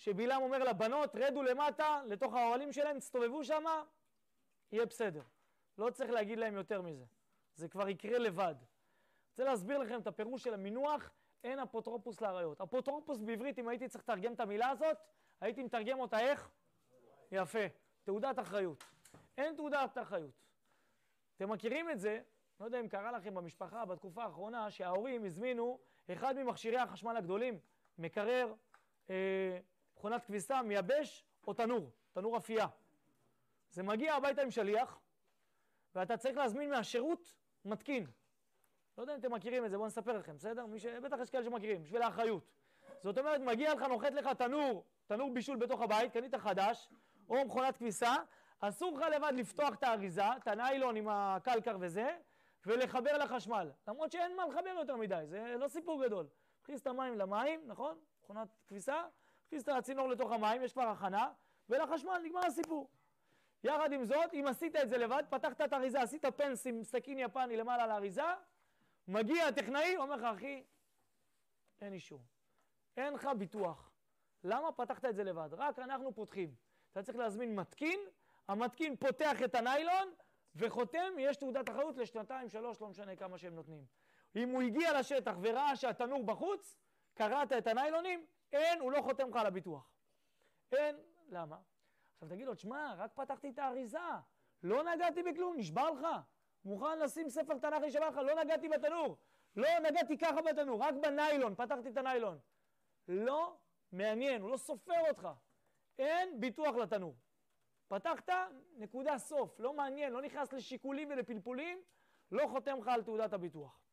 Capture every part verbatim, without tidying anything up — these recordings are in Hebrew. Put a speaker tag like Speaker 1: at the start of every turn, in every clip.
Speaker 1: שבלעם אומר לבנות, רדו למטה, לתוך האוהלים שלהם, תסתובבו שם, יהיה בסדר. לא צריך להגיד להם יותר מזה. זה כבר יקרה לבד. רוצה להסביר לכם את הפירוש של המינוח, אין אפוטרופוס לאריות. אפוטרופוס בעברית, אם הייתי צריך לתרגם את המילה הזאת, הייתי מתרגם אותה איך? יפה. תעודת אחריות. אין תעודת אחריות. אתם מכירים את זה, לא יודע אם קרה לכם במשפחה בתקופה האחרונה, שההורים הזמינו אחד ממכשירי החשמל הגדולים, מקרר, אה, מכונת כביסה, מייבש או תנור, תנור אפייה. זה מגיע הביתה עם שליח, ואתה צריך להזמין מהשירות מתקין. לא יודע אם אתם מכירים את זה, בואו נספר לכם, בסדר? מי ש... בטח יש כאלה שמכירים, בשביל האחריות. זאת אומרת, מגיע לך, נוחת לך תנור, תנור בישול בתוך הבית, קנית חדש, או מכונת כביסה, אסור לך לבד לפתוח את האריזה, את הניילון עם הקלקר וזה, ולחבר לחשמל. למרות שאין מה לחבר יותר מדי, זה לא סיפור גדול. מכניס את המים למים, נכון? מכונת כביסה, מכניס את הצינור לתוך המים, יש כבר הכנה, ולחשמל נגמר הסיפור. יחד עם זאת, אם עשית את זה לבד, פתחת את האריזה, עשית פנס עם סכין יפני למעלה על האריזה, מגיע הטכנאי, אומר לך, אחי, אין אישור. אין לך ביטוח. למה פתחת את זה לבד? רק אנחנו פותחים. אתה צריך להזמין מתקין, המתקין פותח את הניילון, וחותם, יש תעודת אחריות לשנתיים, שלוש, לא משנה כמה שהם נותנים. אם הוא הגיע לשטח וראה שהתנור בחוץ, קראת את הניילונים, אין, הוא לא חותם לך על הביטוח. אין, למה? עכשיו תגיד לו, תשמע, רק פתחתי את האריזה, לא נגעתי בכלום, נשבר לך. מוכן לשים ספר תנ"ך להישבע לך, לא נגעתי בתנור. לא נגעתי ככה בתנור, רק בניילון, פתחתי את הניילון. לא מעניין, הוא לא סופר אותך. אין ביטוח לתנור. פתחת, נקודה סוף, לא מעניין, לא נכנס לשיקולים ולפלפולים, לא חותם לך על תעודת הביטוח.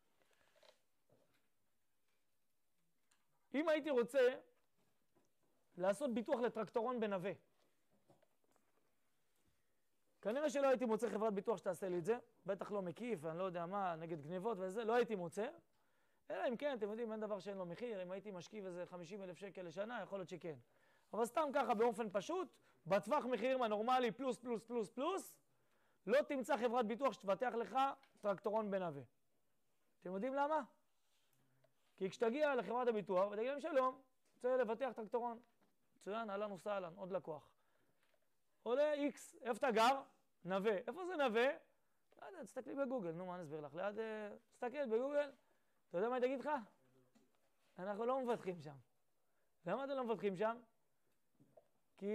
Speaker 1: אם הייתי רוצה לעשות ביטוח לטרקטורון בנווה, כנראה שלא הייתי מוצא חברת ביטוח שתעשה לי את זה, בטח לא מקיף, אני לא יודע מה, נגד גניבות וזה, לא הייתי מוצא. אלא אם כן, אתם יודעים, אין דבר שאין לו מחיר, אם הייתי משקיף איזה חמישים אלף שקל לשנה, יכול להיות שכן. אבל סתם ככה באופן פשוט, בטווח מחירים הנורמלי פלוס פלוס פלוס פלוס, לא תמצא חברת ביטוח שתבטח לך טרקטורון בנווה. אתם יודעים למה? כי כשתגיע לחברת הביטוח ותגיד להם שלום, רוצה לבטח טרקטורון. מצוין, אהלן וסהלן, עוד לקוח. עולה איקס, איפה אתה גר? נווה. איפה זה נווה? לא יודע, תסתכלי בגוגל, נו מה נסביר לך? ליד, תסתכל בגוגל, אתה יודע מה אני תגיד לך? אנחנו לא מבטחים שם. למה אתם לא מבטחים שם? כי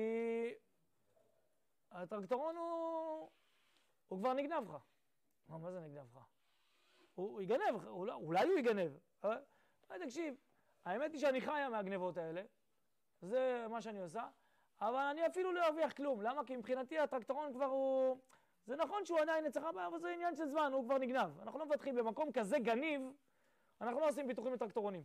Speaker 1: הטרקטורון הוא, הוא כבר נגנב לך. מה, מה זה נגנב לך? הוא, הוא יגנב לך, אולי, אולי הוא יגנב. אבל, תקשיב, האמת היא שאני חיה מהגנבות האלה, זה מה שאני עושה, אבל אני אפילו לא ארוויח כלום. למה? כי מבחינתי הטרקטורון כבר הוא... זה נכון שהוא עדיין נצח הבא, אבל זה עניין של זמן, הוא כבר נגנב. אנחנו לא מבטחים במקום כזה גניב, אנחנו לא עושים ביטוחים לטרקטורונים.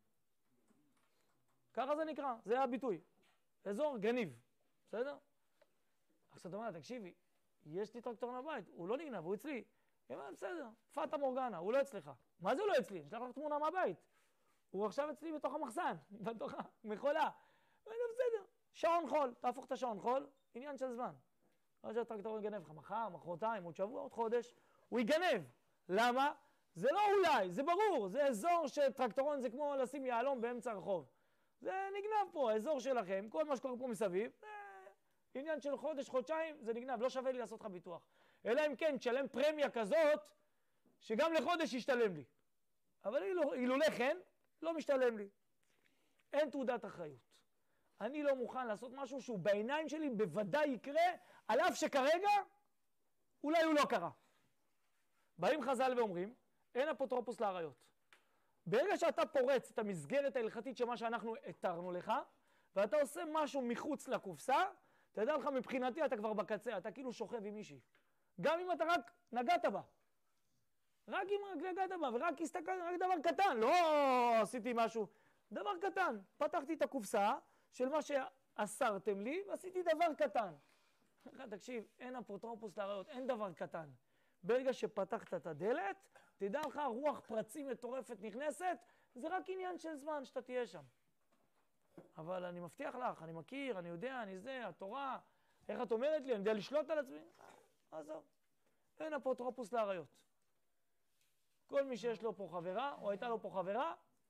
Speaker 1: ככה זה נקרא, זה הביטוי. אזור גניב, בסדר? עכשיו אתה אומר, תקשיבי, יש לי טרקטורון בבית, הוא לא נגנב, הוא אצלי. היא אומרת, בסדר, פאטה מורגנה, הוא לא אצלך. מה זה הוא לא אצלי? יש לך תמונה מהבית. הוא עכשיו אצלי בתוך המחסן, בתוך המכולה. בסדר, שעון חול, תהפוך את השעון חול, עניין של זמן. לא שהטרקטורון יגנב לך מחר, מחרתיים, עוד שבוע, עוד חודש, הוא יגנב. למה? זה לא אולי, זה ברור, זה אזור שטרקטורון זה כמו לשים יעלום באמצע הרחוב. זה נגנב פה, האזור שלכם, כל מה שקורה פה מסביב, עניין של חודש, חודשיים, זה נגנב, לא שווה לי לעשות לך ביטוח. אלא אם כן, תשלם פרמיה כזאת, שגם לחודש ישתלם לי. אבל אילולא כן, לא משתלם לי. אין תעודת אחריות. אני לא מוכן לעשות משהו שהוא בעיניים שלי בוודאי יקרה, על אף שכרגע, אולי הוא לא קרה. באים חז"ל ואומרים, אין אפוטרופוס לאריות. ברגע שאתה פורץ את המסגרת ההלכתית שמה שאנחנו התרנו לך, ואתה עושה משהו מחוץ לקופסה, תדע לך מבחינתי אתה כבר בקצה, אתה כאילו שוכב עם מישהי. גם אם אתה רק נגעת בה. רק אם רק נגעת בה, ורק הסתכל, רק דבר קטן, לא עשיתי משהו. דבר קטן, פתחתי את הקופסה של מה שאסרתם לי, ועשיתי דבר קטן. תקשיב, אין אפוטרופוס לאריות, אין דבר קטן. ברגע שפתחת את הדלת, תדע לך, רוח פרצים מטורפת נכנסת, זה רק עניין של זמן שאתה תהיה שם. אבל אני מבטיח לך, אני מכיר, אני יודע, אני זה, התורה, איך את אומרת לי, אני יודע לשלוט על עצמי? עזוב, אין אפוטרופוס לאריות. כל מי שיש לו פה חברה, או הייתה לו פה חברה,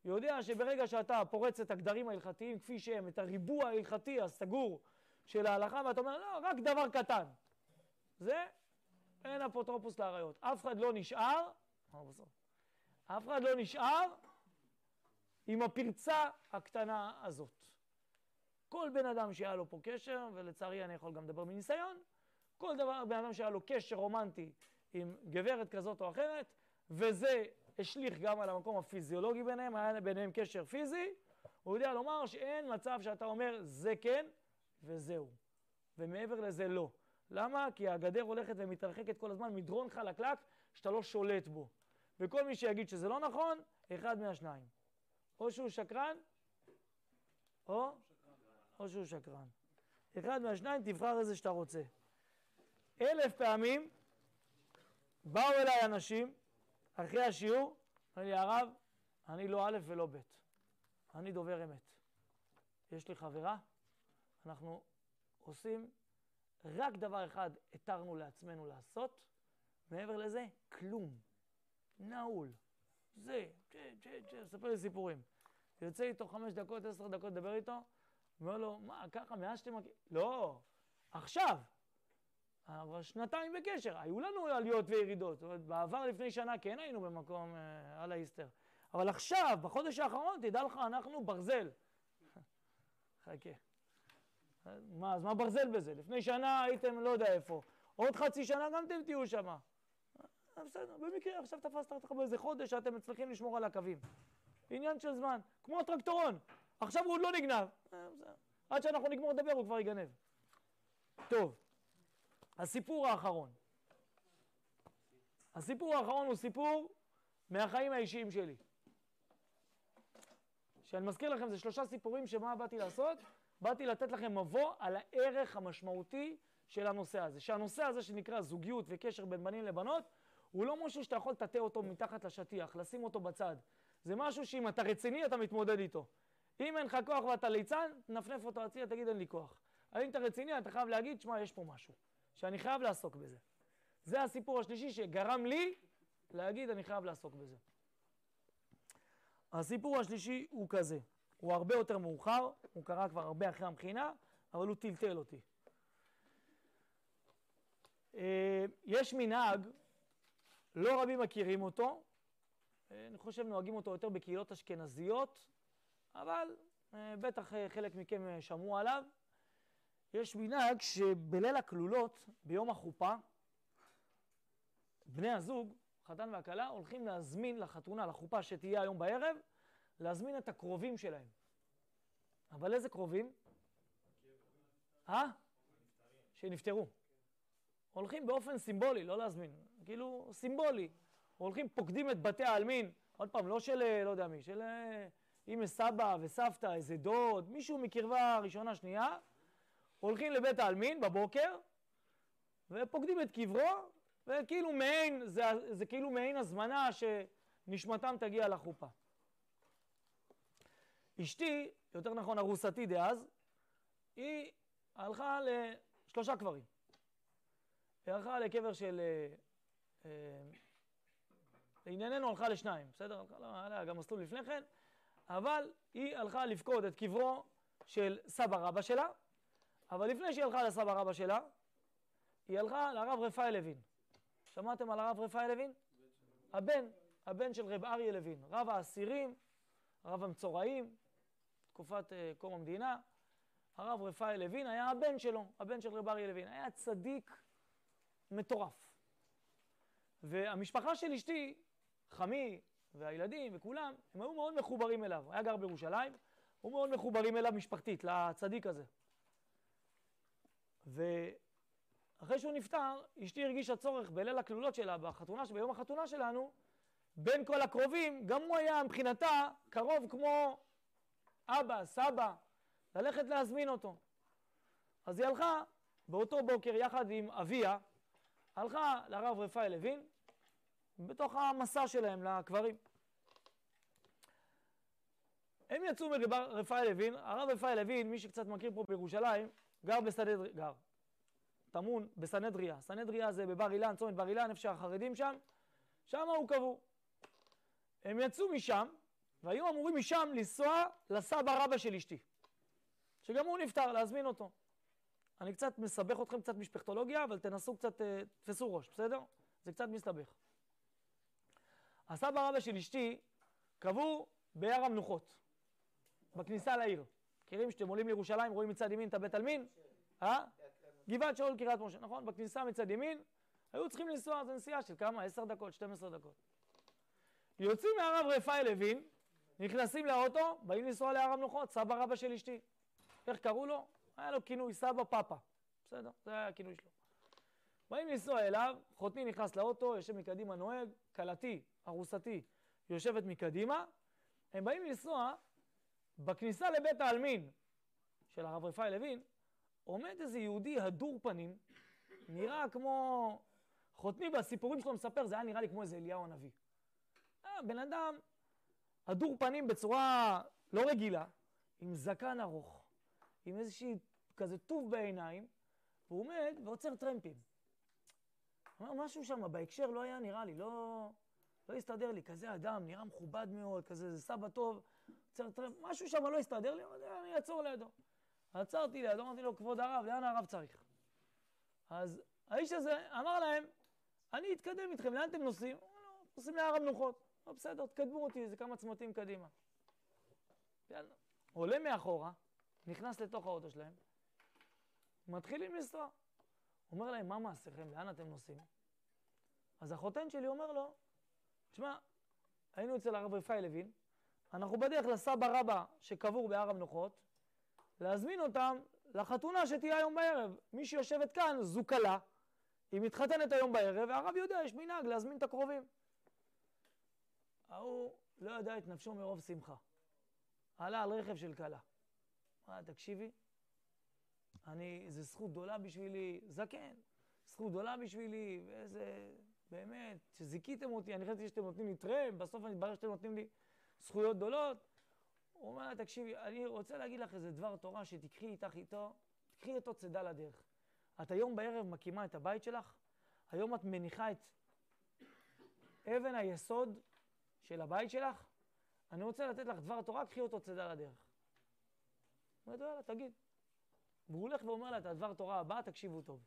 Speaker 1: יודע שברגע שאתה פורץ את הגדרים ההלכתיים כפי שהם, את הריבוע ההלכתי הסגור של ההלכה, ואתה אומר, לא, רק דבר קטן. זה, אין אפוטרופוס לעריות. אף אחד לא נשאר, אף אחד לא נשאר עם הפרצה הקטנה הזאת. כל בן אדם שהיה לו פה קשר, ולצערי אני יכול גם לדבר מניסיון, כל דבר, בן אדם שהיה לו קשר רומנטי עם גברת כזאת או אחרת, וזה השליך גם על המקום הפיזיולוגי ביניהם, היה ביניהם קשר פיזי, הוא יודע לומר שאין מצב שאתה אומר זה כן וזהו, ומעבר לזה לא. למה? כי הגדר הולכת ומתרחקת כל הזמן, מדרון חלקלק שאתה לא שולט בו. וכל מי שיגיד שזה לא נכון, אחד מהשניים. או שהוא שקרן, או, או שהוא שקרן. אחד מהשניים, תבחר איזה שאתה רוצה. אלף פעמים באו אליי אנשים, אחרי השיעור, אמרו לי, הרב, אני לא א' ולא ב', אני דובר אמת. יש לי חברה, אנחנו עושים רק דבר אחד התרנו לעצמנו לעשות, מעבר לזה, כלום. נעול. זה, צ'ה, צ'ה, צ'ה, ספר לי סיפורים. יוצא איתו חמש דקות, עשר דקות, דבר איתו, אומר לו, מה, ככה, מאז שאתם... לא, עכשיו. אבל שנתיים בקשר, היו לנו עליות וירידות. זאת אומרת, בעבר לפני שנה כן היינו במקום אה, על האיסטר. אבל עכשיו, בחודש האחרון, תדע לך, אנחנו ברזל. חכה. מה, אז מה ברזל בזה? לפני שנה הייתם לא יודע איפה. עוד חצי שנה גם אתם תהיו שמה. בסדר, במקרה, עכשיו תפסת אותך באיזה חודש שאתם מצליחים לשמור על הקווים. עניין של זמן, כמו הטרקטורון. עכשיו הוא עוד לא נגנב. עד שאנחנו נגמור לדבר הוא כבר יגנב. טוב, הסיפור האחרון. הסיפור האחרון הוא סיפור מהחיים האישיים שלי. שאני מזכיר לכם, זה שלושה סיפורים שמה באתי לעשות? באתי לתת לכם מבוא על הערך המשמעותי של הנושא הזה. שהנושא הזה שנקרא זוגיות וקשר בין בנים לבנות, הוא לא משהו שאתה יכול לטאטא אותו מתחת לשטיח, לשים אותו בצד. זה משהו שאם אתה רציני אתה מתמודד איתו. אם אין לך כוח ואתה ליצן, תנפנף אותו הצידה, תגיד אין לי כוח. אבל אם אתה רציני אתה חייב להגיד, שמע, יש פה משהו, שאני חייב לעסוק בזה. זה הסיפור השלישי שגרם לי להגיד אני חייב לעסוק בזה. הסיפור השלישי הוא כזה, הוא הרבה יותר מאוחר, הוא קרה כבר הרבה אחרי המכינה, אבל הוא טלטל אותי. יש מנהג, לא רבים מכירים אותו, אני חושב נוהגים אותו יותר בקהילות אשכנזיות, אבל בטח חלק מכם שמעו עליו. יש מנהג שבליל הכלולות, ביום החופה, בני הזוג, חתן והכלה, הולכים להזמין לחתונה, לחופה שתהיה היום בערב, להזמין את הקרובים שלהם. אבל איזה קרובים? אה? שנפטרו. הולכים באופן סימבולי, לא להזמין, כאילו סימבולי. הולכים, פוקדים את בתי העלמין, עוד פעם, לא של, לא יודע מי, של אמא סבא וסבתא, איזה דוד, מישהו מקרבה ראשונה שנייה, הולכים לבית העלמין בבוקר, ופוקדים את קברו, וכאילו מעין, זה, זה כאילו מעין הזמנה שנשמתם תגיע לחופה. אשתי, יותר נכון ארוסתי דאז, היא הלכה לשלושה קברים. היא הלכה לקבר של... אה, לענייננו הלכה לשניים, בסדר? הלכה, לא, היה גם מסלול לפני כן, אבל היא הלכה לפקוד את קברו של סבא רבא שלה, אבל לפני שהיא הלכה לסבא רבא שלה, היא הלכה לרב רפאי לוין. שמעתם על הרב רפאי לוין? הבן, הבן של רב אריה לוין, רב האסירים, רב המצורעים, תקופת uh, קום המדינה. הרב רפאי לוין היה הבן שלו, הבן של רב אריה לוין, היה צדיק מטורף. והמשפחה של אשתי, חמי והילדים וכולם, הם היו מאוד מחוברים אליו. הוא היה גר בירושלים, היו מאוד מחוברים אליו משפחתית, לצדיק הזה. ואחרי שהוא נפטר, אשתי הרגישה צורך בליל הכלולות שלה, בחתונה, ביום החתונה שלנו, בין כל הקרובים, גם הוא היה מבחינתה קרוב כמו אבא, סבא, ללכת להזמין אותו. אז היא הלכה באותו בוקר יחד עם אביה, הלכה לרב רפאי לוין, בתוך המסע שלהם לקברים. הם יצאו מרב רפאי לוין, הרב רפאי לוין, מי שקצת מכיר פה בירושלים, גר בסנהדריה, גר, טמון בסנהדריה. סנהדריה זה בבר אילן, צומת בר אילן, איפה שהחרדים שם, שם הוא קבור. הם יצאו משם, והיו אמורים משם לנסוע לסבא רבא של אשתי, שגם הוא נפטר, להזמין אותו. אני קצת מסבך אתכם, קצת משפחתולוגיה, אבל תנסו קצת, תפסו ראש, בסדר? זה קצת מסתבך. הסבא רבא של אשתי קבור בהר המנוחות, בכניסה לעיר. מכירים שאתם עולים לירושלים, רואים מצד ימין את הבית עלמין? אה? גבעת שאול קריית משה, נכון? בכניסה מצד ימין, היו צריכים לנסוע, זו נסיעה של כמה? עשר דקות, שתים עשרה דקות. יוצאים מהרב רפאי לוין, נכנסים לאוטו, באים לנסוע להר המנוחות, סבא רבא של אשתי. איך קראו לו? היה לו כינוי סבא פאפה. בסדר? זה היה הכינוי שלו. באים לנסוע אליו, חותני נכנס לאוטו, יושב מקדימה נוהג, קלתי, ארוסתי, יושבת מקדימה. הם באים לנסוע, בכניסה לבית העלמין של הרב רפאי לוין, עומד איזה יהודי הדור פנים, נראה כמו... חותני בסיפורים שלו מספר, זה היה נראה לי כמו איזה אליהו הנביא. אה, בן אדם, הדור פנים בצורה לא רגילה, עם זקן ארוך, עם איזושהי כזה טוב בעיניים, והוא עומד ועוצר טרמפים. משהו שם בהקשר לא היה נראה לי, לא, לא הסתדר לי, כזה אדם, נראה מכובד מאוד, כזה זה סבא טוב, עוצר טרמפ, משהו שם לא הסתדר לי, אני אעצור לידו. עצרתי לידו, אמרתי לו, כבוד הרב, לאן הרב צריך? אז האיש הזה אמר להם, אני אתקדם איתכם, לאן אתם נוסעים? נוסעים להר המנוחות. לא, בסדר, תקדמו אותי, זה כמה צמתים קדימה. עולה מאחורה, נכנס לתוך האוטו שלהם, מתחילים לנסוע. אומר להם, מה מעשיכם? לאן אתם נוסעים? אז החותן שלי אומר לו, תשמע, היינו אצל הרב רפאי לוין, אנחנו בדרך לסבא רבא שקבור בהר המנוחות, להזמין אותם לחתונה שתהיה היום בערב. מי שיושבת כאן זו כלה, היא מתחתנת היום בערב, והרב יודע, יש מנהג להזמין את הקרובים. ההוא לא ידע את נפשו מרוב שמחה. עלה על רכב של כלה. מה, תקשיבי, אני, זה זכות גדולה בשבילי, זקן, זכות גדולה בשבילי, ואיזה, באמת, שזיקיתם אותי, אני חשבתי שאתם נותנים לי טרם, בסוף אני מתברר שאתם נותנים לי זכויות גדולות. הוא אומר לה, תקשיבי, אני רוצה להגיד לך איזה דבר תורה שתקחי איתך איתו, תקחי איתו צידה לדרך. את היום בערב מקימה את הבית שלך, היום את מניחה את אבן היסוד של הבית שלך, אני רוצה לתת לך דבר תורה, קחי אותו צידה לדרך. הוא אומר, יאללה, תגיד. והוא הולך ואומר לה, את הדבר תורה הבא, תקשיבו טוב.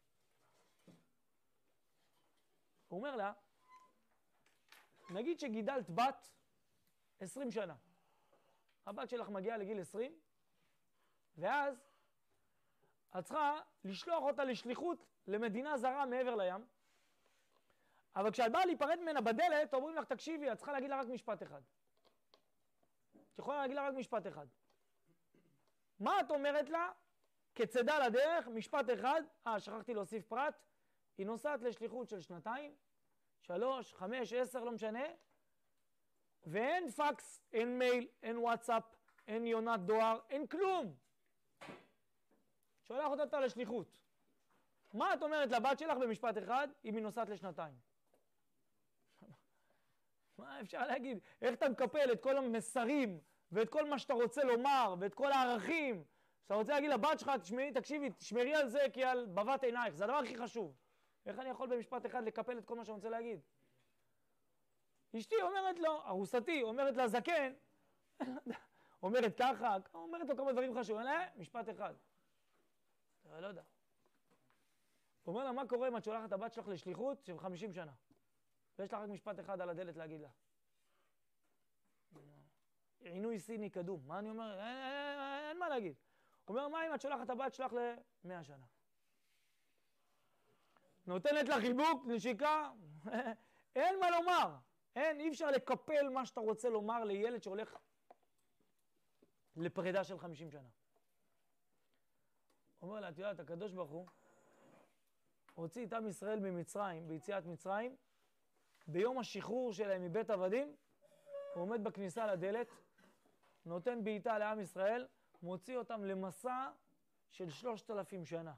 Speaker 1: הוא אומר לה, נגיד שגידלת בת עשרים שנה. הבת שלך מגיעה לגיל עשרים, ואז את צריכה לשלוח אותה לשליחות למדינה זרה מעבר לים, אבל כשאת באה להיפרד ממנה בדלת, אומרים לך, תקשיבי, את צריכה להגיד לה רק משפט אחד. את יכולה להגיד לה רק משפט אחד. מה את אומרת לה? כצידה לדרך, משפט אחד, אה, שכחתי להוסיף פרט, היא נוסעת לשליחות של שנתיים, שלוש, חמש, עשר, לא משנה, ואין פקס, אין מייל, אין וואטסאפ, אין יונת דואר, אין כלום. שולח אותה לשליחות. מה את אומרת לבת שלך במשפט אחד, אם היא נוסעת לשנתיים? מה אפשר להגיד? איך אתה מקפל את כל המסרים, ואת כל מה שאתה רוצה לומר, ואת כל הערכים, שאתה רוצה להגיד לבת שלך, תשמעי, תקשיבי, תשמרי על זה כי על בבת עינייך, זה הדבר הכי חשוב. איך אני יכול במשפט אחד לקפל את כל מה שאני רוצה להגיד? אשתי אומרת לו, ארוסתי אומרת לה זקן, אומרת ככה, אומרת לו כמה דברים חשובים, לא, משפט אחד. אני לא יודע. הוא אומר לה, מה קורה אם את שולחת את הבת שלך לשליחות של חמישים שנה? ויש לך רק משפט אחד על הדלת להגיד לה. עינוי סיני קדום. מה אני אומר? אין, אין, אין, אין מה להגיד. הוא אומר, מה אם את שולחת את הבת שלך ל-מאה שנה? נותנת לה חיבוק, נשיקה, אין מה לומר. אין, אי אפשר לקפל מה שאתה רוצה לומר לילד שהולך לפרידה של חמישים שנה. הוא אומר לה, את יודעת, הקדוש ברוך הוא הוציא את עם ישראל ממצרים, ביציאת מצרים, ביום השחרור שלהם מבית עבדים, הוא עומד בכניסה לדלת, נותן בעיטה לעם ישראל, מוציא אותם למסע של שלושת אלפים שנה.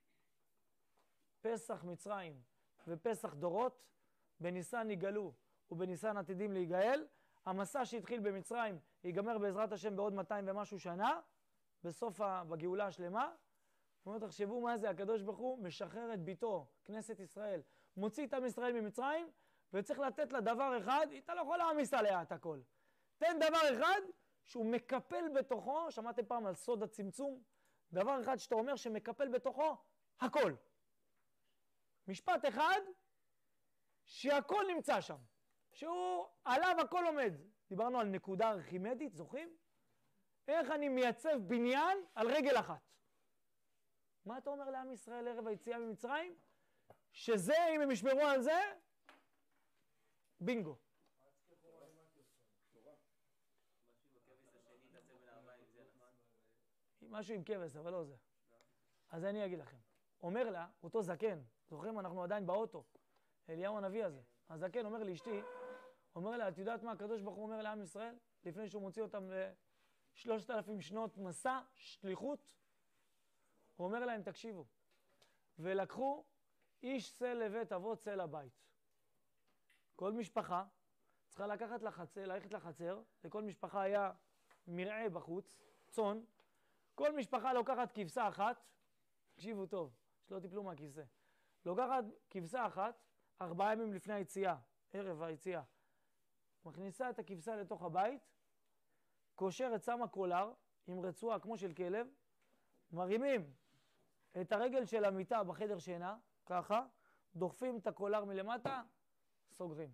Speaker 1: פסח מצרים ופסח דורות, בניסן יגאלו ובניסן עתידים להיגאל. המסע שהתחיל במצרים ייגמר בעזרת השם בעוד מאתיים ומשהו שנה, בסוף בגאולה השלמה. זאת אומרת, תחשבו מה זה, הקדוש ברוך הוא משחרר את ביתו, כנסת ישראל, מוציא את עם ישראל ממצרים, וצריך לתת לה דבר אחד, אתה לא יכול להעמיס עליה את הכל. תן דבר אחד שהוא מקפל בתוכו, שמעתם פעם על סוד הצמצום? דבר אחד שאתה אומר שמקפל בתוכו הכל. משפט אחד שהכל נמצא שם, שהוא עליו הכל עומד. דיברנו על נקודה ארכימדית, זוכרים? איך אני מייצב בניין על רגל אחת. מה אתה אומר לעם ישראל ערב היציאה ממצרים? שזה, אם הם ישמרו על זה, בינגו. משהו עם כבש, אבל לא זה. אז אני אגיד לכם. אומר לה, אותו זקן, זוכרים, אנחנו עדיין באוטו, אליהו הנביא הזה. הזקן אומר לאשתי, אומר לה, את יודעת מה הקדוש ברוך הוא אומר לעם ישראל? לפני שהוא מוציא אותם לשלושת אלפים שנות מסע, שליחות, הוא אומר להם, תקשיבו, ולקחו איש צא לבית אבות צא לבית. כל משפחה צריכה לקחת לחצר, ללכת לחצר, לכל משפחה היה מרעה בחוץ, צאן, כל משפחה לוקחת כבשה אחת, תקשיבו טוב, שלא תיפלו מהכיסא, לוקחת כבשה אחת, ארבעה ימים לפני היציאה, ערב היציאה, מכניסה את הכבשה לתוך הבית, קושרת, שמה קולר עם רצועה כמו של כלב, מרימים את הרגל של המיטה בחדר שינה, ככה, דוחפים את הקולר מלמטה, סוגרים.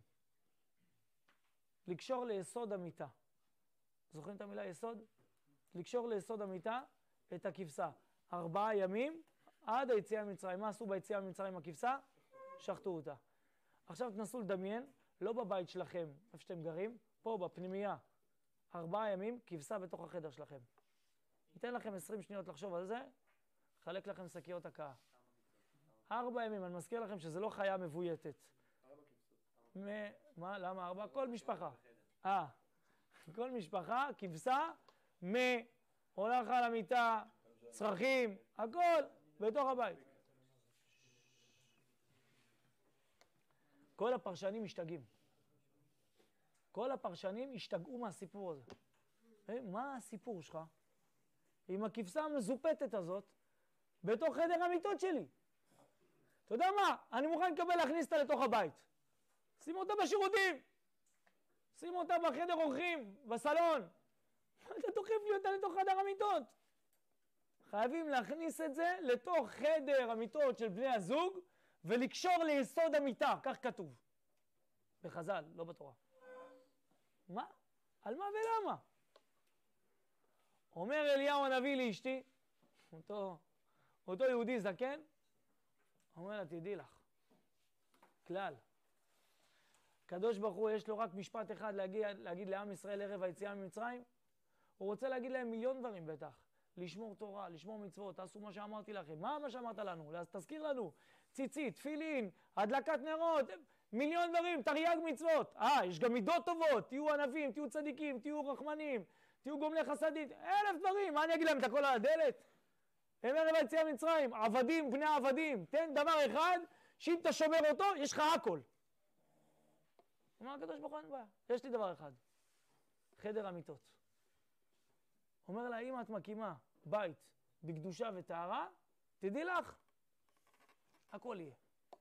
Speaker 1: לקשור ליסוד המיטה. זוכרים את המילה יסוד? לקשור ליסוד המיטה את הכבשה. ארבעה ימים עד היציאה ממצרים. מה עשו ביציאה ממצרים עם הכבשה? שחטו אותה. עכשיו תנסו לדמיין, לא בבית שלכם, איפה שאתם גרים, פה בפנימייה. ארבעה ימים, כבשה בתוך החדר שלכם. ניתן לכם עשרים שניות לחשוב על זה, חלק לכם שקיות הקאה. ארבע ימים, אני מזכיר לכם שזה לא חיה מבויתת. ארבע כבשות. מה? למה ארבע? כל משפחה. אה, כל משפחה, כבשה, מ... הולך על המיטה, צרכים, הכל בתוך הבית. כל הפרשנים משתגעים. כל הפרשנים השתגעו מהסיפור הזה. מה הסיפור שלך? עם הכבשה המזופתת הזאת, בתוך חדר המיטות שלי. אתה יודע מה? אני מוכן לקבל להכניס אותה לתוך הבית. שימו אותה בשירותים. שימו אותה בחדר אורחים, בסלון. אתה דוחף לי אותה לתוך חדר המיטות. חייבים להכניס את זה לתוך חדר המיטות של בני הזוג, ולקשור ליסוד המיטה, כך כתוב. בחז"ל, לא בתורה. מה? על מה ולמה? אומר אליהו הנביא לאשתי, אותו, אותו יהודי זקן, אומר לה, תדעי לך, כלל, הקדוש ברוך הוא יש לו רק משפט אחד להגיד, להגיד לעם ישראל ערב היציאה ממצרים, הוא רוצה להגיד להם מיליון דברים בטח, לשמור תורה, לשמור מצוות, תעשו מה שאמרתי לכם. מה מה שאמרת לנו? אז תזכיר לנו, ציצית, תפילין, הדלקת נרות, מיליון דברים, תרי"ג מצוות. אה, יש גם מידות טובות, תהיו ענבים, תהיו צדיקים, תהיו רחמנים, תהיו גומלי חסדים, אלף דברים. מה אני אגיד להם, את הכל על הדלת? הם ערב היציאה ממצרים, עבדים, בני עבדים. תן דבר אחד, שאם אתה שומר אותו, יש לך הכל. אומר הקדוש ברוך הוא, אין בעיה, יש לי דבר אחד, חדר המיטות. אומר לה, אם את מקימה בית בקדושה וטהרה, תדעי לך, הכל יהיה.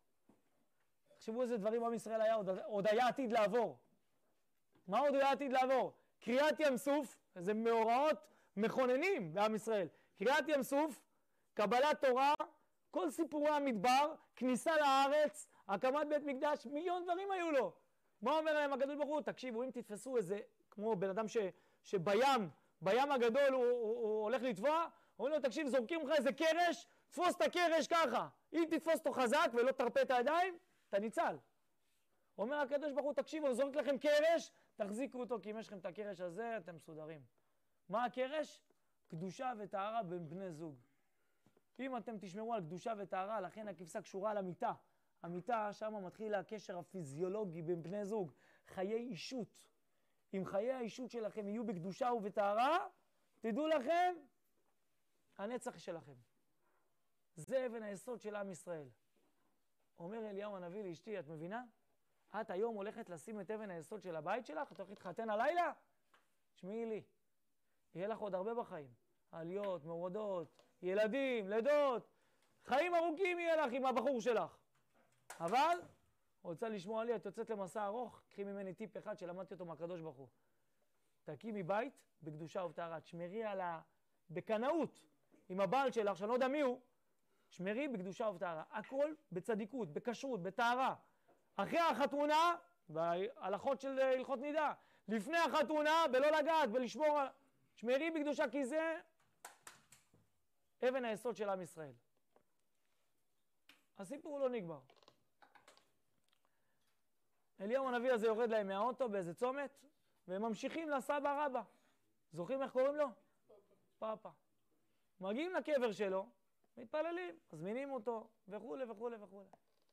Speaker 1: תחשבו איזה דברים עם ישראל היה, עוד, עוד היה עתיד לעבור. מה עוד היה עתיד לעבור? קריאת ים סוף, זה מאורעות מכוננים בעם ישראל. קריאת ים סוף, קבלת תורה, כל סיפורי המדבר, כניסה לארץ, הקמת בית מקדש, מיליון דברים היו לו. מה אומר להם הקדוש ברוך הוא? תקשיבו, אם תתפסו איזה, כמו בן אדם ש, שבים, בים הגדול הוא, הוא, הוא הולך לטבוע, אומרים לו, תקשיב, זורקים לך איזה קרש, תפוס את הקרש ככה. אם תתפוס אותו חזק ולא תרפה את הידיים, אתה ניצל. אומר הקדוש ברוך הוא, תקשיבו, הוא זורק לכם קרש, תחזיקו אותו, כי אם יש לכם את הקרש הזה, אתם מסודרים. מה הקרש? קדושה וטהרה בין בני זוג. אם אתם תשמרו על קדושה וטהרה, לכן הכבשה קשורה על המיטה. המיטה, שם מתחיל הקשר הפיזיולוגי בין בני זוג. חיי אישות. אם חיי האישות שלכם יהיו בקדושה ובטהרה, תדעו לכם, הנצח שלכם. זה אבן היסוד של עם ישראל. אומר אליהו הנביא לאשתי, את מבינה? את היום הולכת לשים את אבן היסוד של הבית שלך? את הולכת להתחתן הלילה? תשמעי לי, יהיה לך עוד הרבה בחיים. עליות, מורדות, ילדים, לידות, חיים ארוכים יהיה לך עם הבחור שלך. אבל, רוצה לשמוע לי, את יוצאת למסע ארוך, קחי ממני טיפ אחד שלמדתי אותו מהקדוש ברוך הוא. תקימי בית בקדושה ובטהרה, תשמרי על ה... בקנאות עם הבעל שלך, שאני לא יודע מי הוא, תשמרי בקדושה ובטהרה, הכל בצדיקות, בכשרות, בטהרה. אחרי החתונה, בהלכות של הלכות נידה, לפני החתונה, בלא לגעת, בלשמור על... תשמרי בקדושה, כי זה אבן היסוד של עם ישראל. הסיפור לא נגמר. אליהו הנביא הזה יורד להם מהאוטו באיזה צומת, והם ממשיכים לסבא רבא. זוכרים איך קוראים לו? פאפה. מגיעים לקבר שלו, מתפללים, מזמינים אותו, וכו' וכו' וכו'.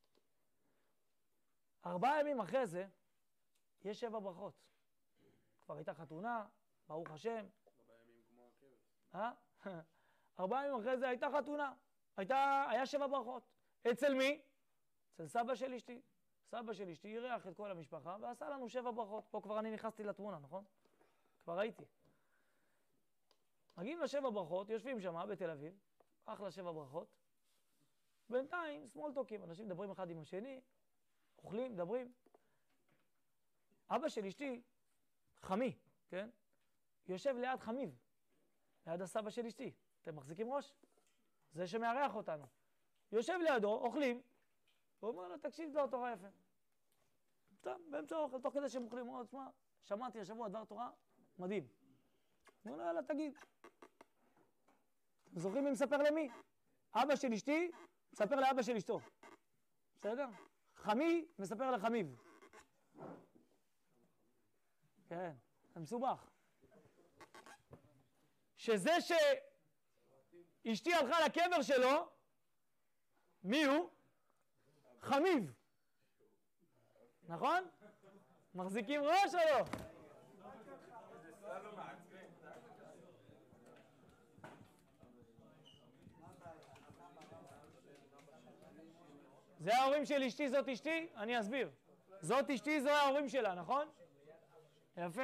Speaker 1: ארבעה ימים אחרי זה, יש שבע ברכות. כבר הייתה חתונה, ברוך השם.
Speaker 2: ארבעה ימים כמו הכבש.
Speaker 1: אה? ארבעה ימים אחרי זה הייתה חתונה. הייתה, היה שבע ברכות. אצל מי? אצל סבא של אשתי. סבא של אשתי אירח את כל המשפחה ועשה לנו שבע ברכות. פה כבר אני נכנסתי לתמונה, נכון? כבר ראיתי. מגיעים לשבע ברכות, יושבים שם בתל אביב, אחלה שבע ברכות. בינתיים, סמולטוקים, אנשים מדברים אחד עם השני, אוכלים, מדברים. אבא של אשתי, חמי, כן? יושב ליד חמיב, ליד הסבא של אשתי. אתם מחזיקים ראש? זה שמארח אותנו. יושב לידו, אוכלים, והוא אומר לו, תקשיב, דבר תורה יפה. טוב, באמצע האוכל, תוך כדי שהם אוכלים, הוא אומר, תשמע, שמעתי השבוע דבר תורה, מדהים. הוא אומר לו, יאללה, תגיד. אתם זוכרים מי מספר למי? אבא של אשתי מספר לאבא של אשתו. בסדר? חמי מספר לחמיב. כן, זה מסובך. שזה שאשתי הלכה לקבר שלו, מי הוא? חמיב. נכון? מחזיקים ראש או לא? זה ההורים של אשתי, זאת אשתי? אני אסביר. זאת אשתי, זו ההורים שלה, נכון? יפה.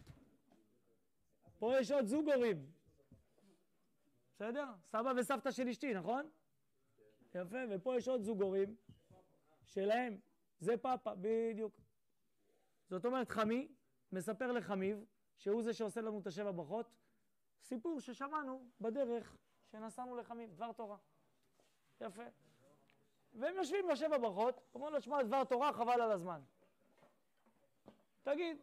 Speaker 1: פה יש עוד זוג הורים. בסדר? סבא וסבתא של אשתי, נכון? יפה, ופה יש עוד זוג הורים שלהם. זה פאפה, בדיוק. זאת אומרת, חמי מספר לחמיב, שהוא זה שעושה לנו את השבע ברכות, סיפור ששמענו בדרך שנסענו לחמיב, דבר תורה. יפה. והם יושבים בשבע ברכות, אומרים לו, שמע, דבר תורה, חבל על הזמן. תגיד.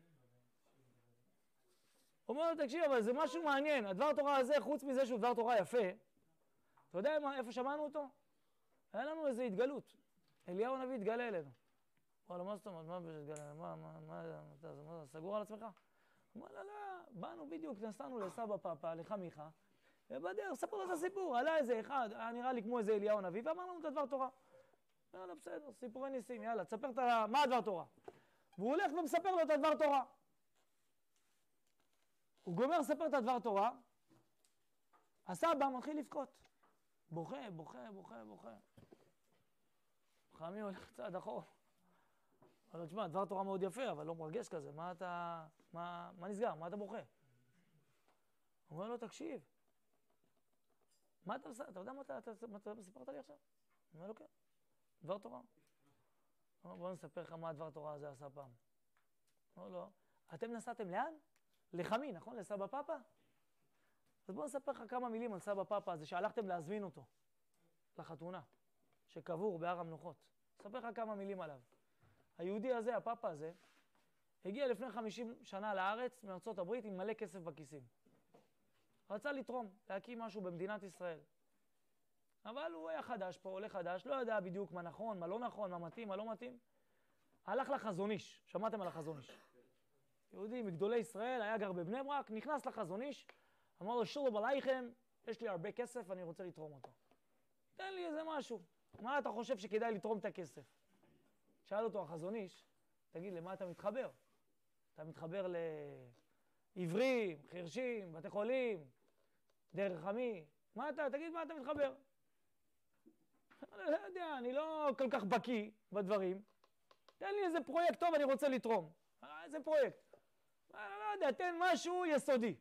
Speaker 1: אומר לו, תקשיב, אבל זה משהו מעניין. הדבר תורה הזה, חוץ מזה שהוא דבר תורה יפה, אתה יודע מה, איפה שמענו אותו? היה לנו איזו התגלות. אליהו הנביא התגלה אלינו. אמר לו, מה זאת אומרת? מה התגלה? מה, מה, מה, מה, סגור על עצמך? אמר לו, לא, באנו בדיוק, נסענו לסבא פאפה, לחמיכה, ובדרך, ספרו לו את הסיפור, עלה איזה אחד, היה נראה לי כמו איזה אליהו הנביא, ואמר לנו את הדבר תורה. יאללה, בסדר, סיפורי ניסים, יאללה, תספר את ה... מה הדבר תורה? והוא הולך ומספר לו את הדבר תורה. הוא גומר לספר את הדבר תורה, הסבא מתחיל לבכות. בוכה, בוכה, בוכה, בוכה. חמי הולך צעד אחורה. אבל לא, תשמע, דבר תורה מאוד יפה, אבל לא מרגש כזה. מה אתה... מה, מה נסגר? מה אתה בוכה? הוא אומר לו, תקשיב. מה אתה עושה? אתה יודע מה אתה, אתה, אתה, אתה סיפרת לי עכשיו? הוא אומר לו, כן. דבר תורה. הוא אומר, בוא נספר לך מה הדבר תורה הזה עשה פעם. הוא אומר לו, אתם נסעתם לאן? לחמי, נכון? לסבא פאפה? אז בוא נספר לך כמה מילים על סבא פאפה הזה, שהלכתם להזמין אותו לחתונה, שקבור בהר המנוחות. נספר לך כמה מילים עליו. היהודי הזה, הפאפה הזה, הגיע לפני חמישים שנה לארץ, מארצות הברית, עם מלא כסף בכיסים. רצה לתרום, להקים משהו במדינת ישראל. אבל הוא היה חדש פה, עולה חדש, לא יודע בדיוק מה נכון, מה לא נכון, מה מתאים, מה לא מתאים. הלך לחזון איש, שמעתם על החזון איש. יהודי מגדולי ישראל, היה גר בבני ברק, נכנס לחזון איש, אמר לו, שלום עלייכם, יש לי הרבה כסף, אני רוצה לתרום אותו. תן לי איזה משהו. מה אתה חושב שכדאי לתרום את הכסף? שאל אותו החזון איש, תגיד, למה אתה מתחבר? אתה מתחבר לעברים, חרשים, בתי חולים, דרך עמי? מה אתה, תגיד, מה אתה מתחבר? אני לא יודע, אני לא כל כך בקיא בדברים. תן לי איזה פרויקט טוב, אני רוצה לתרום. איזה פרויקט? אני לא יודע, תן משהו יסודי.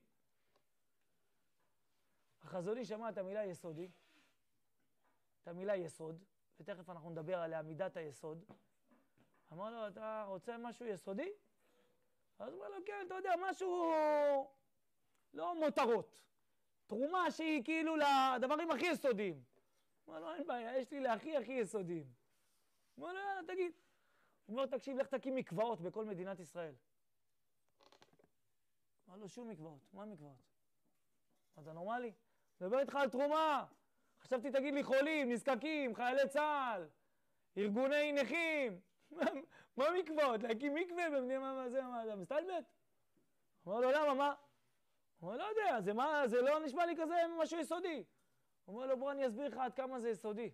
Speaker 1: החזון איש שמע את המילה יסודי, את המילה יסוד, ותכף אנחנו נדבר עליה, מידת היסוד. אמר לו, אתה רוצה משהו יסודי? אז הוא אומר לו, כן, אתה יודע, משהו לא מותרות. תרומה שהיא כאילו לדברים הכי יסודיים. הוא אומר לו, אין בעיה, יש לי להכי הכי יסודיים. הוא אומר לו, יאללה, תגיד. הוא אומר לו, תקשיב, לך תקים מקוואות בכל מדינת ישראל. הוא אומר לו, שום מקוואות. מה מקוואות? אתה נורמלי? מדבר איתך על תרומה. חשבתי, תגיד לי חולים, נזקקים, חיילי צה"ל, ארגוני נכים. מה מקוואות? להקים מקווה במדינה, מה זה, מה זה, מסתלבט? הוא אומר לו, למה, מה? הוא אומר, לא יודע, זה, מה, זה לא נשמע לי כזה משהו יסודי. הוא אומר לו, בוא אני אסביר לך עד כמה זה יסודי.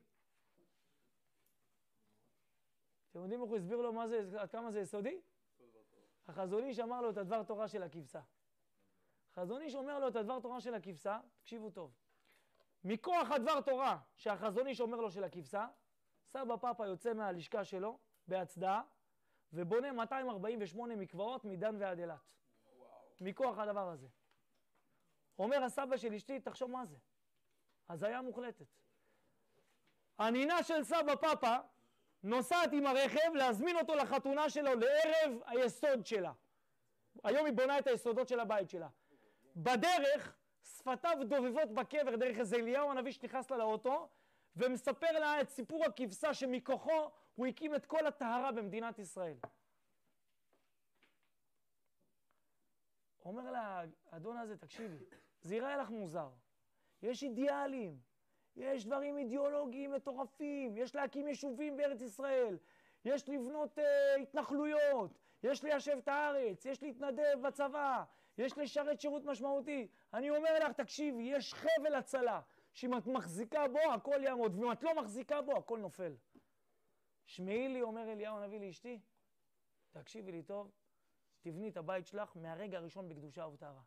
Speaker 1: אתם יודעים איך הוא הסביר לו מה זה, עד כמה זה יסודי? החזון איש אמר לו את הדבר תורה של הכבשה. החזון איש אומר לו את הדבר תורה של הכבשה, תקשיבו טוב. מכוח הדבר תורה שהחזון איש אומר לו של הכבשה, סבא פאפה יוצא מהלשכה שלו בהצדעה, ובונה מאתיים ארבעים ושמונה מקוואות מדן ועד אילת. מכוח הדבר הזה. אומר הסבא של אשתי, תחשוב מה זה. הזיה מוחלטת. הנינה של סבא פאפה נוסעת עם הרכב להזמין אותו לחתונה שלו לערב היסוד שלה. היום היא בונה את היסודות של הבית שלה. בדרך, שפתיו דובבות בקבר דרך איזה אליהו הנביא שנכנס לה לאוטו, ומספר לה את סיפור הכבשה שמכוחו הוא הקים את כל הטהרה במדינת ישראל. אומר לה, האדון הזה, תקשיבי, זה יראה לך מוזר. יש אידיאלים, יש דברים אידיאולוגיים מטורפים, יש להקים יישובים בארץ ישראל, יש לבנות אה, התנחלויות, יש ליישב את הארץ, יש להתנדב בצבא, יש לשרת שירות משמעותי. אני אומר לך, תקשיבי, יש חבל הצלה, שאם את מחזיקה בו, הכל יעמוד, ואם את לא מחזיקה בו, הכל נופל. שמעי לי, אומר אליהו הנביא לאשתי, תקשיבי לי טוב, תבני את הבית שלך מהרגע הראשון בקדושה ובטהרה.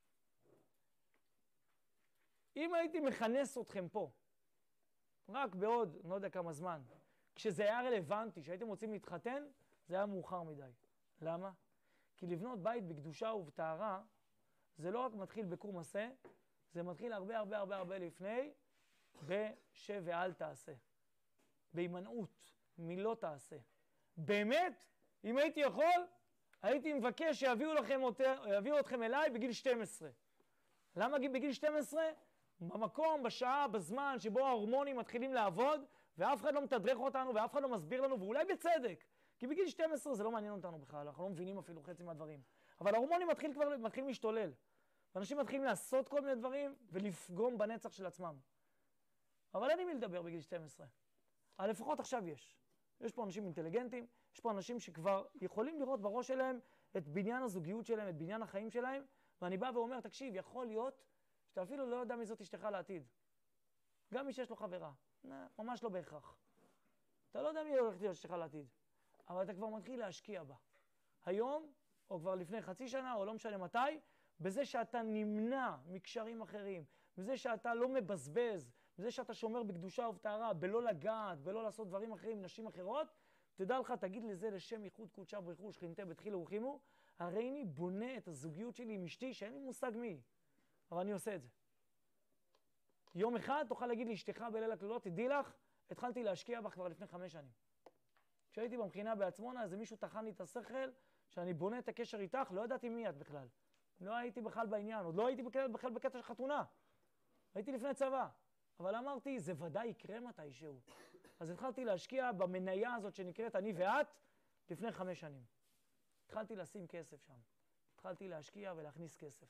Speaker 1: אם הייתי מכנס אתכם פה, רק בעוד, לא יודע כמה זמן, כשזה היה רלוונטי, שהייתם רוצים להתחתן, זה היה מאוחר מדי. למה? כי לבנות בית בקדושה ובטהרה, זה לא רק מתחיל בקום עשה, זה מתחיל הרבה הרבה הרבה הרבה לפני, בשב ואל תעשה. בהימנעות, מלא תעשה. באמת, אם הייתי יכול, הייתי מבקש שיביאו לכם יותר, יביאו אתכם אליי בגיל שתים עשרה. למה בגיל שתים עשרה? במקום, בשעה, בזמן שבו ההורמונים מתחילים לעבוד, ואף אחד לא מתדרך אותנו, ואף אחד לא מסביר לנו, ואולי בצדק. כי בגיל שתים עשרה זה לא מעניין אותנו בכלל, אנחנו לא מבינים אפילו חצי מהדברים. אבל ההורמונים מתחיל כבר, מתחיל להשתולל. ואנשים מתחילים לעשות כל מיני דברים, ולפגום בנצח של עצמם. אבל אין לי מי לדבר בגיל שתים עשרה. אבל לפחות עכשיו יש. יש פה אנשים אינטליגנטים, יש פה אנשים שכבר יכולים לראות בראש שלהם את בניין הזוגיות שלהם, את בניין החיים שלהם, ואני בא ואומר, תקשיב, יכול להיות שאתה אפילו לא יודע מי זאת אשתך לעתיד. גם מי שיש לו חברה. נה, ממש לא בהכרח. אתה לא יודע מי הולכת להיות אשתך לעתיד. אבל אתה כבר מתחיל להשקיע בה. היום, או כבר לפני חצי שנה, או לא משנה מתי, בזה שאתה נמנע מקשרים אחרים, בזה שאתה לא מבזבז, בזה שאתה שומר בקדושה ובטהרה, בלא לגעת, בלא לעשות דברים אחרים, נשים אחרות, תדע לך, תגיד לזה לשם ייחוד קודשה בריחו שכינתה בתחילה ורחימו, הרי אני בונה את הזוגיות שלי עם אשתי, שאין לי מושג מי, אבל אני עושה את זה. יום אחד תוכל להגיד לאשתך בליל הכלולות, תדעי לך, התחלתי להשקיע בך כבר לפני חמש שנים. כשהייתי במכינה בעצמונה, איזה מישהו תחן לי את השכל, שאני בונה את הקשר איתך, לא ידעתי מי את בכלל. לא הייתי בכלל בעניין, עוד לא הייתי בכלל בקטע של חתונה. הייתי לפני צבא. אבל אמרתי, זה ודאי יקרה מתישהו. אז התחלתי להשקיע במניה הזאת שנקראת אני ואת, לפני חמש שנים. התחלתי לשים כסף שם. התחלתי להשקיע ולהכניס כסף.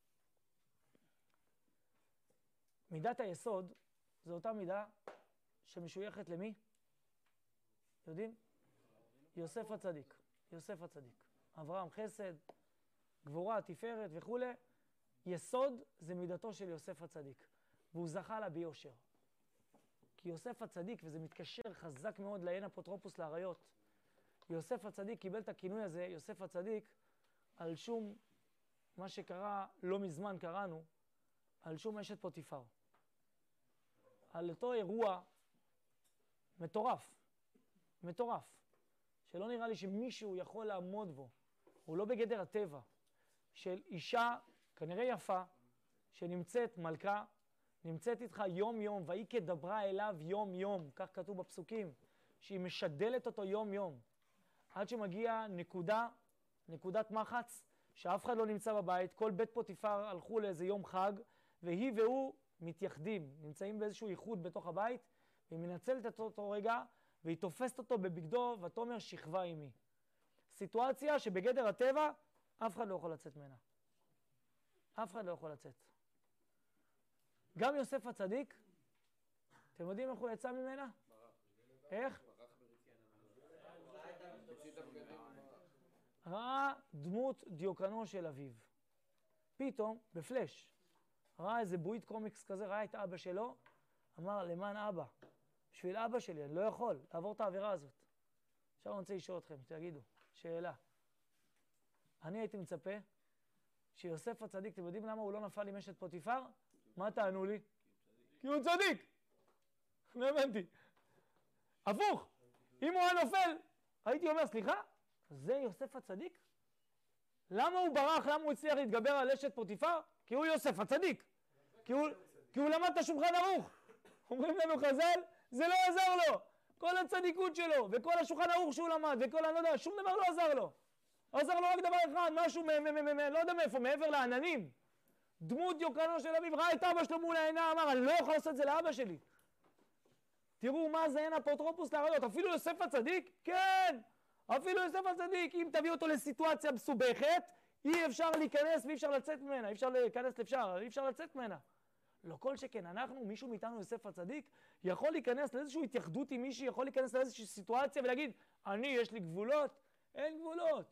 Speaker 1: מידת היסוד, זו אותה מידה שמשויכת למי? יודעים? יוסף הצדיק. יוסף הצדיק. אברהם חסד, גבורה, תפארת וכו'. יסוד זה מידתו של יוסף הצדיק. והוא זכה לה ביושר. כי יוסף הצדיק, וזה מתקשר חזק מאוד לעין אפוטרופוס לעריות, יוסף הצדיק קיבל את הכינוי הזה, יוסף הצדיק, על שום, מה שקרה לא מזמן קראנו, על שום אשת פוטיפר. על אותו אירוע מטורף, מטורף, שלא נראה לי שמישהו יכול לעמוד בו, הוא לא בגדר הטבע, של אישה כנראה יפה, שנמצאת מלכה, נמצאת איתך יום יום, והיא כדברה אליו יום יום, כך כתוב בפסוקים, שהיא משדלת אותו יום יום, עד שמגיע נקודה נקודת מחץ, שאף אחד לא נמצא בבית, כל בית פוטיפר הלכו לאיזה יום חג, והיא והוא מתייחדים, נמצאים באיזשהו ייחוד בתוך הבית, והיא מנצלת את אותו רגע, והיא תופסת אותו בבגדו, ותאמר שכבה עימי. סיטואציה שבגדר הטבע, אף אחד לא יכול לצאת ממנה. אף אחד לא יכול לצאת. גם יוסף הצדיק, אתם יודעים איך הוא יצא ממנה? איך? ראה דמות דיוקנו של אביו. פתאום, בפלש, ראה איזה בועית קומיקס כזה, ראה את אבא שלו, אמר, למען אבא, בשביל אבא שלי, אני לא יכול לעבור את העבירה הזאת. עכשיו אני רוצה לשאול אתכם, תגידו, שאלה. אני הייתי מצפה שיוסף הצדיק, אתם יודעים למה הוא לא נפל עם אשת פוטיפר? מה תענו לי? כי הוא צדיק. לא הבנתי. הפוך, אם הוא היה נופל, הייתי אומר, סליחה, זה יוסף הצדיק? למה הוא ברח? למה הוא הצליח להתגבר על אשת פוטיפר? כי הוא יוסף הצדיק. כי הוא, כי הוא למד את השולחן ערוך. אומרים לנו חז"ל, זה לא עזר לו. כל הצדיקות שלו, וכל השולחן ערוך שהוא למד, וכל אני לא יודע, שום דבר לא עזר לו. עזר לו רק דבר אחד, משהו, מ- מ- מ- מ- לא יודע מאיפה, מעבר לעננים. דמות דיוקנו של אביו, ראה את אבא שלו מול העינה, אמר, אני לא יכול לעשות את זה לאבא שלי. תראו מה זה, אין אפוטרופוס לעריות. אפילו יוסף הצדיק? כן. אפילו יוסף הצדיק, אם תביא אותו לסיטואציה מסובכת, אי אפשר להיכנס ואי אפשר לצאת ממנה. אי אפשר להיכנס לאפשר, אי אפשר לצאת ממנה. לא כל שכן, אנחנו, מישהו מאיתנו יוסף הצדיק, יכול להיכנס לאיזושהי התייחדות עם מישהי, יכול להיכנס לאיזושהי סיטואציה ולהגיד, אני, יש לי גבולות? אין גבולות.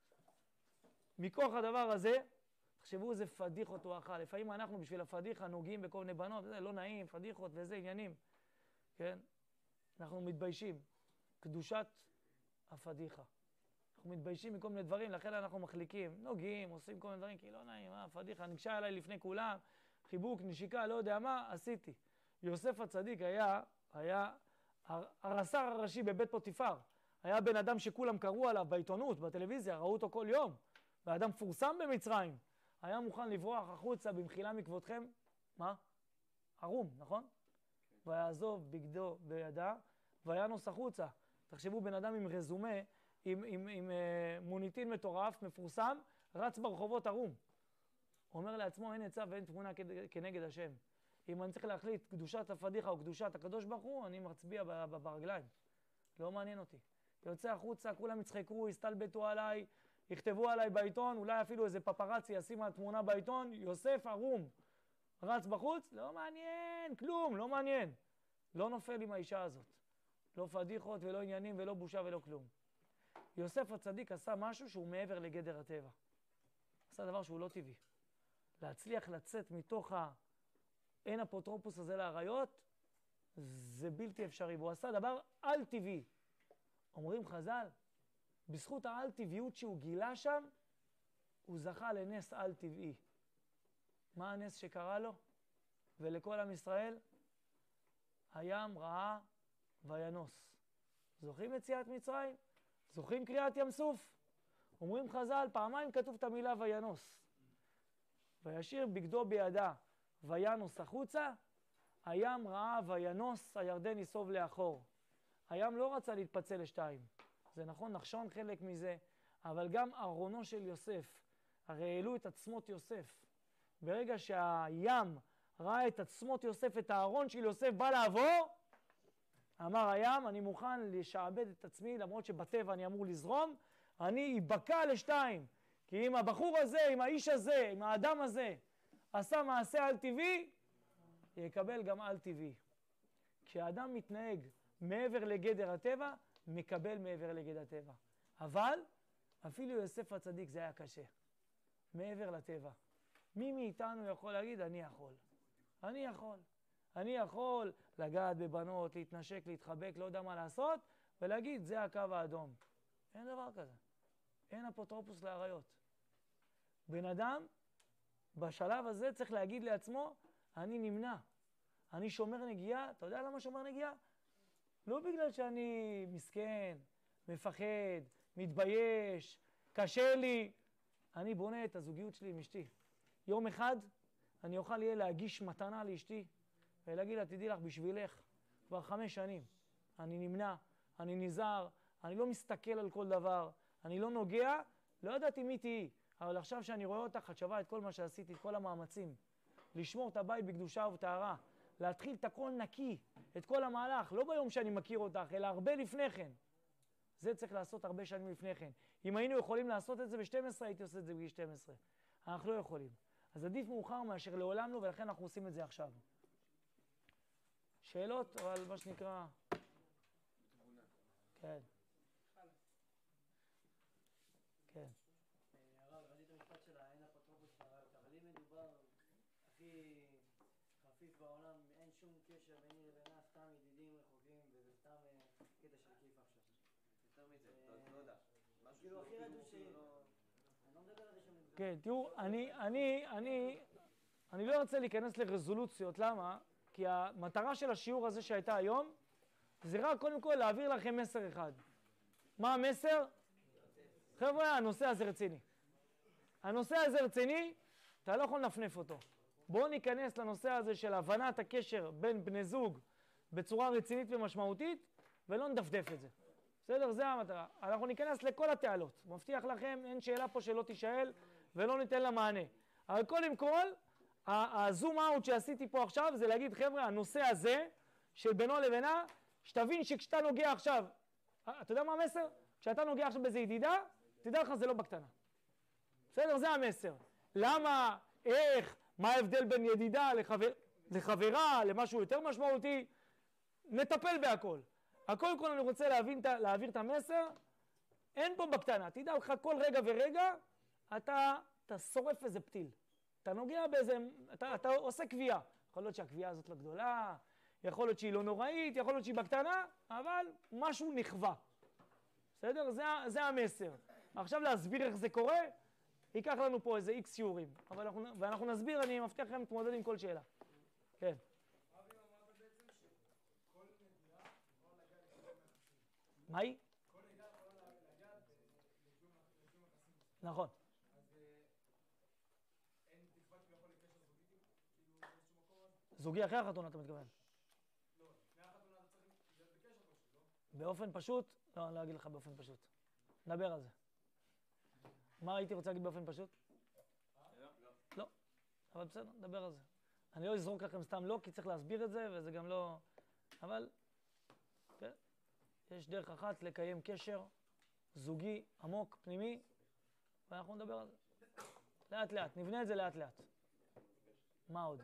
Speaker 1: מכוח הדבר הזה, תחשבו איזה פדיחות הוא אכל. לפעמים אנחנו בשביל הפדיחה נוגעים בכל מיני בנות, זה לא נעים, פדיחות וזה עניינים. כן? אנחנו מתביישים. קדושת הפדיחה. אנחנו מתביישים מכל מיני דברים, לכן אנחנו מחליקים, נוגעים, עושים כל מיני דברים, כי לא נעים, מה, פדיחה, ניגשה אליי לפני כולם, חיבוק, נשיקה, לא יודע מה, עשיתי. יוסף הצדיק היה, היה הרס"ר הראשי בבית פוטיפר. היה בן אדם שכולם קראו עליו בעיתונות, בטלוויזיה, ראו אותו כל יום. באדם פורסם במצרים. היה מוכן לברוח החוצה במחילה מכבודכם. מה? ערום, נכון? ויעזוב בגדו בידה, וינוס החוצה. תחשבו, בן אדם עם רזומה, עם, עם, עם uh, מוניטין מטורף, מפורסם, רץ ברחובות ערום. אומר לעצמו, אין עצה ואין תמונה כנגד השם. אם אני צריך להחליט קדושת הפדיחה או קדושת הקדוש ברוך הוא, אני מצביע ברגליים. לא מעניין אותי. יוצא החוצה, כולם יצחקו, יסתלבטו עליי, יכתבו עליי בעיתון, אולי אפילו איזה פפרצי ישים על תמונה בעיתון, יוסף ערום. רץ בחוץ, לא מעניין, כלום, לא מעניין. לא נופל עם האישה הזאת. לא פדיחות ולא עניינים ולא בושה ולא כלום. יוסף הצדיק עשה משהו שהוא מעבר לגדר הטבע. עשה דבר שהוא לא טבעי. להצליח לצאת מתוך האין אפוטרופוס הזה לעריות, זה בלתי אפשרי. והוא עשה דבר על טבעי. אומרים חז"ל, בזכות העל טבעיות שהוא גילה שם, הוא זכה לנס על טבעי. מה הנס שקרה לו? ולכל עם ישראל? הים ראה וינוס. זוכרים יציאת מצרים? זוכרים קריאת ים סוף? אומרים חז"ל, פעמיים כתוב את המילה וינוס. וישיר בגדו בידה וינוס החוצה, הים ראה וינוס, הירדן יסוב לאחור. הים לא רצה להתפצל לשתיים. זה נכון, נחשון חלק מזה, אבל גם ארונו של יוסף, הרי העלו את עצמות יוסף. ברגע שהים ראה את עצמות יוסף, את הארון של יוסף בא לעבור, אמר הים, אני מוכן לשעבד את עצמי, למרות שבטבע אני אמור לזרום, אני אבקע לשתיים. כי אם הבחור הזה, אם האיש הזה, אם האדם הזה, עשה מעשה על טבעי, יקבל גם על טבעי. כשאדם מתנהג מעבר לגדר הטבע, מקבל מעבר לגדר הטבע. אבל אפילו יוסף הצדיק זה היה קשה. מעבר לטבע. מי מאיתנו יכול להגיד, אני יכול. אני יכול. אני יכול לגעת בבנות, להתנשק, להתחבק, לא יודע מה לעשות, ולהגיד, זה הקו האדום. אין דבר כזה. אין אפוטרופוס לעריות. בן אדם, בשלב הזה צריך להגיד לעצמו, אני נמנע. אני שומר נגיעה. אתה יודע למה שומר נגיעה? לא בגלל שאני מסכן, מפחד, מתבייש, קשה לי. אני בונה את הזוגיות שלי עם אשתי. יום אחד אני אוכל יהיה להגיש מתנה לאשתי, ולהגיד לה, תדעי לך, בשבילך, כבר חמש שנים. אני נמנע, אני נזהר, אני לא מסתכל על כל דבר, אני לא נוגע, לא ידעתי מי תהי, אבל עכשיו שאני רואה אותך, את שווה את כל מה שעשיתי, את כל המאמצים. לשמור את הבית בקדושה ובטהרה. להתחיל את הכל נקי, את כל המהלך, לא ביום שאני מכיר אותך, אלא הרבה לפני כן. זה צריך לעשות הרבה שנים לפני כן. אם היינו יכולים לעשות את זה ב-שתים עשרה, הייתי עושה את זה בגיל שתים עשרה. אנחנו לא יכולים. אז עדיף מאוחר מאשר לעולם לא, ולכן אנחנו עושים את זה עכשיו. שאלות, אבל מה שנקרא... כן. כן.
Speaker 3: הרב, ראיתי את המשפט שלה, אין אפוטרופוס לרעיות, אבל אם מדובר הכי חפיף בעולם, אין שום קשר ביני לבינה, סתם ידידים רחוקים, וזה סתם קטע של כיף עכשיו.
Speaker 2: יותר מזה, לא יודע.
Speaker 3: כאילו הכי רדו ש... אני לא מדבר על זה שם...
Speaker 1: כן, תראו, אני, אני, אני, אני לא רוצה להיכנס לרזולוציות, למה? כי המטרה של השיעור הזה שהייתה היום, זה רק קודם כל להעביר לכם מסר אחד. מה המסר? חבר'ה, הנושא הזה רציני. הנושא הזה רציני, אתה לא יכול לנפנף אותו. בואו ניכנס לנושא הזה של הבנת הקשר בין בני זוג בצורה רצינית ומשמעותית, ולא נדפדף את זה. בסדר? זה המטרה. אנחנו ניכנס לכל התעלות. מבטיח לכם, אין שאלה פה שלא תישאל, ולא ניתן לה מענה. אבל קודם כל, הזום אאוט שעשיתי פה עכשיו, זה להגיד, חבר'ה, הנושא הזה של בינו לבינה, שתבין שכשאתה נוגע עכשיו, אתה יודע מה המסר? כשאתה נוגע עכשיו באיזה ידידה, תדע לך, זה לא בקטנה. בסדר? זה המסר. למה, איך, מה ההבדל בין ידידה לחבר, לחברה, למשהו יותר משמעותי? נטפל בהכל. הכל כל אני רוצה להבין, להעביר את המסר, אין פה בקטנה. תדע לך, כל רגע ורגע, אתה, אתה שורף איזה פתיל. אתה נוגע באיזה, אתה, אתה עושה קביעה. יכול להיות שהקביעה הזאת לא גדולה, יכול להיות שהיא לא נוראית, יכול להיות שהיא בקטנה, אבל משהו נכווה. בסדר? זה, זה המסר. עכשיו להסביר איך זה קורה, ייקח לנו פה איזה איקס שיעורים. אבל אנחנו, ואנחנו נסביר, אני מבטיח לכם להתמודד עם כל שאלה. כן. מה היא? כל נגיעה יכולה להגיע לקיום יחסים. נכון. אז אין תקווה כביכול לקשר זוגי? כאילו באיזשהו מקום? זוגי אחרי החתונה אתה מתכוון? לא, לפני החתונה אתה צריך להיות בקשר פשוט, לא? באופן פשוט? לא, אני לא אגיד לך באופן פשוט. נדבר על זה. מה הייתי רוצה להגיד באופן פשוט? לא. לא. אבל בסדר, נדבר על זה. אני לא אזרוק לכם סתם לא, כי צריך להסביר את זה, וזה גם לא... אבל... כן. יש דרך אחת לקיים קשר זוגי, עמוק, פנימי, ואנחנו נדבר על זה. לאט לאט, נבנה את זה לאט לאט. מה עוד?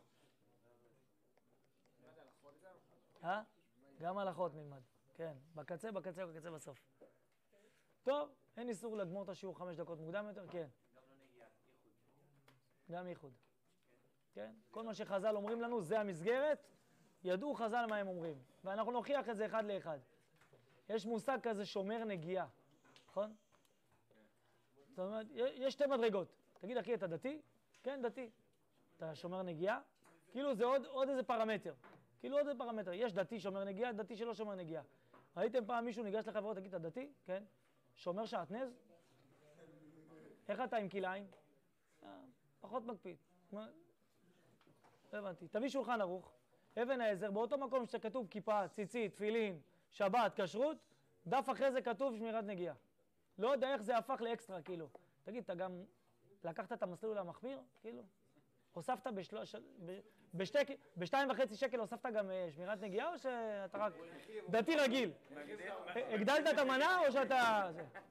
Speaker 1: אה? גם הלכות נלמד. כן, בקצה, בקצה, בקצה בסוף. טוב, אין איסור לגמור את השיעור חמש דקות מוקדם יותר, כן.
Speaker 2: גם לא נגיעה, ייחוד.
Speaker 1: גם ייחוד. כן? כל מה שחז"ל אומרים לנו, זה המסגרת, ידעו חז"ל מה הם אומרים. ואנחנו נוכיח את זה אחד לאחד. יש מושג כזה שומר נגיעה, נכון? זאת אומרת, יש שתי מדרגות. תגיד, אחי, אתה דתי? כן, דתי. אתה שומר נגיעה? כאילו זה עוד, עוד איזה פרמטר. כאילו עוד איזה פרמטר. יש דתי שומר נגיעה, דתי שלא שומר נגיעה. ראיתם פעם מישהו ניגש לחברות, תגיד, אתה דתי? כן. שומר שעטנז? איך אתה עם כליים? פחות מקפיד. לא הבנתי. תביא שולחן ערוך, אבן העזר, באותו מקום שכתוב כיפה, ציצית, תפילין, שבת, כשרות, דף אחרי זה כתוב שמירת נגיעה. לא יודע איך זה הפך לאקסטרה, כאילו. תגיד, אתה גם לקחת את המסלול המחמיר, כאילו? הוספת בשלוש, בשתי, בשתיים וחצי שקל הוספת גם שמירת נגיעה, או שאתה רק דתי רגיל? הגדלת את המנה, או שאתה...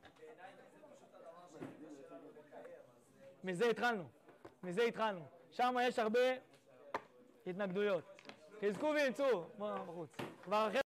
Speaker 1: מזה התחלנו, מזה התחלנו. שם יש הרבה התנגדויות. חזקו וימצאו, בחוץ. כבר אחרי